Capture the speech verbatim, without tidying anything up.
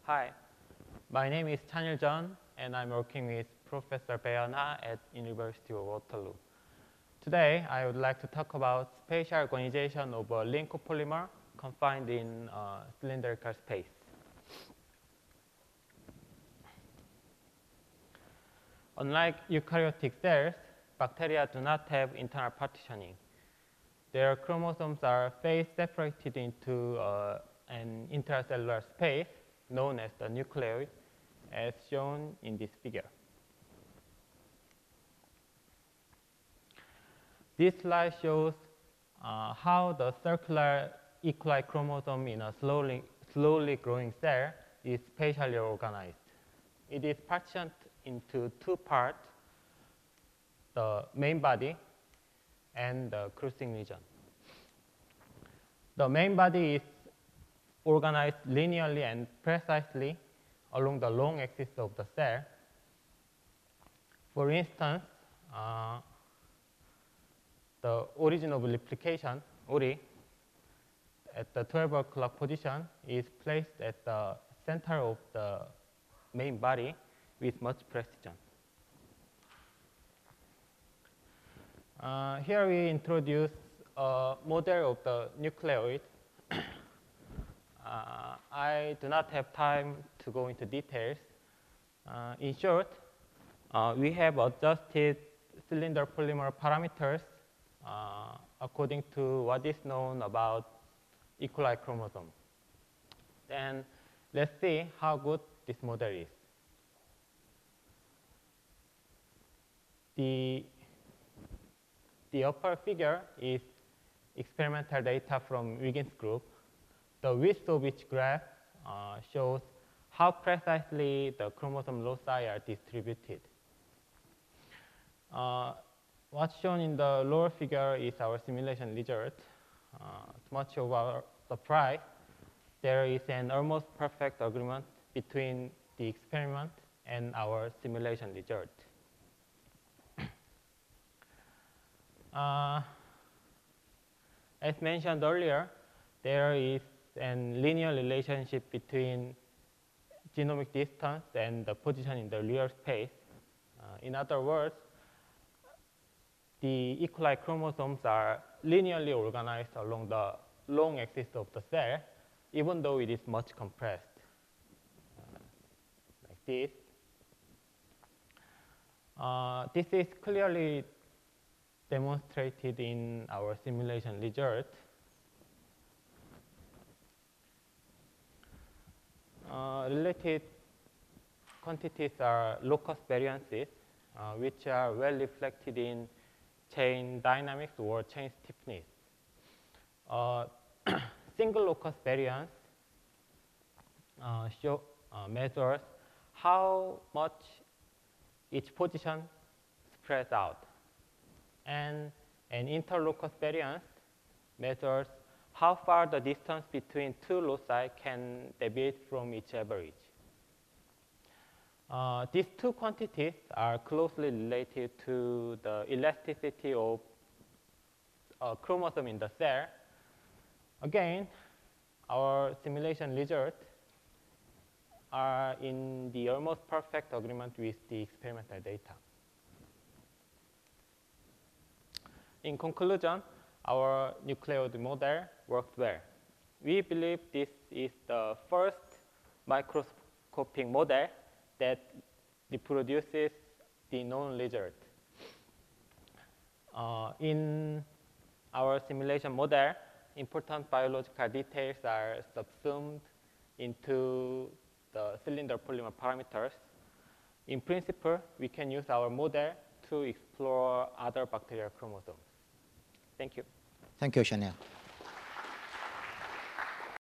Hi, my name is Chanil Jeon, and I'm working with Professor Bae-yeon Ha at University of Waterloo. Today, I would like to talk about spatial gonization of a link copolymer confined in uh, cylindrical space. Unlike eukaryotic cells, bacteria do not have internal partitioning. Their chromosomes are phase-separated into uh, an intracellular space known as the nucleoid, as shown in this figure. This slide shows uh, how the circular E. coli chromosome in a slowly, slowly growing cell is spatially organized. It is partitioned into two parts, the main body and the cruising region. The main body is organized linearly and precisely along the long axis of the cell. For instance, uh, the origin of replication, O R I, at the twelve o'clock position is placed at the center of the main body with much precision. Uh, here we introduce a model of the nucleoid. uh, I do not have time to go into details. Uh, in short, uh, we have adjusted cylinder polymer parameters uh, according to what is known about E. coli chromosome. Then let's see how good this model is. The, the upper figure is experimental data from Wiggins group. The width of each graph uh, shows how precisely the chromosome loci are distributed. Uh, what's shown in the lower figure is our simulation result. Uh, to much of our surprise, there is an almost perfect agreement between the experiment and our simulation result. Uh, as mentioned earlier, there is a linear relationship between genomic distance and the position in the real space. Uh, in other words, the E. coli chromosomes are linearly organized along the long axis of the cell, even though it is much compressed, uh, like this. Uh, this is clearly demonstrated in our simulation result. Uh, related quantities are locus variances, uh, which are well reflected in chain dynamics or chain stiffness. Uh, single locus variance uh, show, uh, measures how much each position spreads out. And an interlocus variance measures how far the distance between two loci can deviate from each average. Uh, these two quantities are closely related to the elasticity of a chromosome in the cell. Again, our simulation results are in the almost perfect agreement with the experimental data. In conclusion, our nucleoid model worked well. We believe this is the first microscopic model that reproduces the known result. Uh, in our simulation model, important biological details are subsumed into the cylinder polymer parameters. In principle, we can use our model to explore other bacterial chromosomes. Thank you. Thank you, Chanil.